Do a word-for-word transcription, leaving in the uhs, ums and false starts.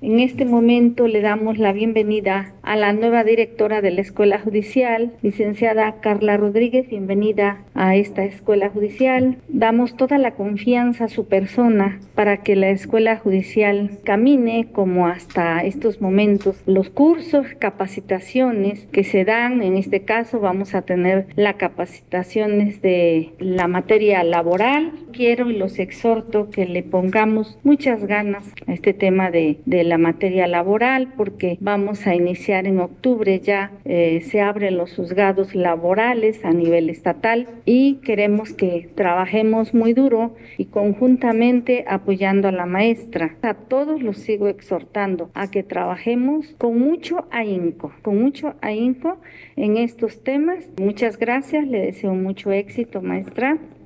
En este momento le damos la bienvenida a la nueva directora de la Escuela Judicial, licenciada Carla Rodríguez. Bienvenida a esta Escuela Judicial. Damos toda la confianza a su persona para que la Escuela Judicial camine como hasta estos momentos. Los cursos, capacitaciones que se dan, en este caso vamos a tener las capacitaciones de la materia laboral. Quiero y los exhorto que le pongamos muchas ganas a este tema de, de la materia laboral, porque vamos a iniciar en octubre ya, eh, se abren los juzgados laborales a nivel estatal y queremos que trabajemos muy duro y conjuntamente apoyando a la maestra. A todos los sigo exhortando a que trabajemos con mucho ahínco, con mucho ahínco en estos temas. Muchas gracias, le deseo mucho éxito, maestra.